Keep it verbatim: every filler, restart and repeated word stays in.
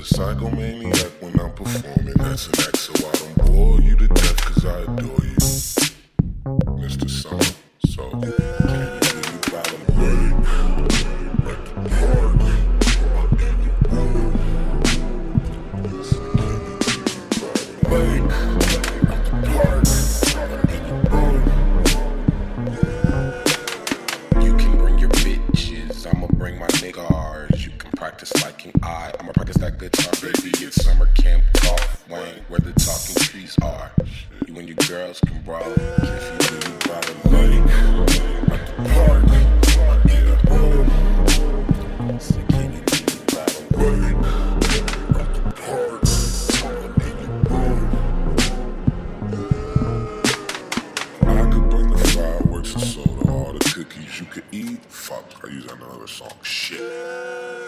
psychomaniac when I'm performing. That's an act, so I don't bore you to death, cause I adore you, Mister Summer. So, can you do you bottom leg at the park? I'll give you room. Listen, can you do you bottom leg at the park? I'll give you room. You can bring your bitches, I'ma bring my niggas. You can practice like an eye, I'ma practice that guitar. Baby, it's summer camp, golf, Wayne, where the talking trees are. You and your girls can brawl. If you do you bottom leg at the park, I'll give you room. So can you do you bottom leg at the park? I'll give you room. I could bring the fireworks and soda, all the cookies you could eat. Fuck, I use another song. Shit.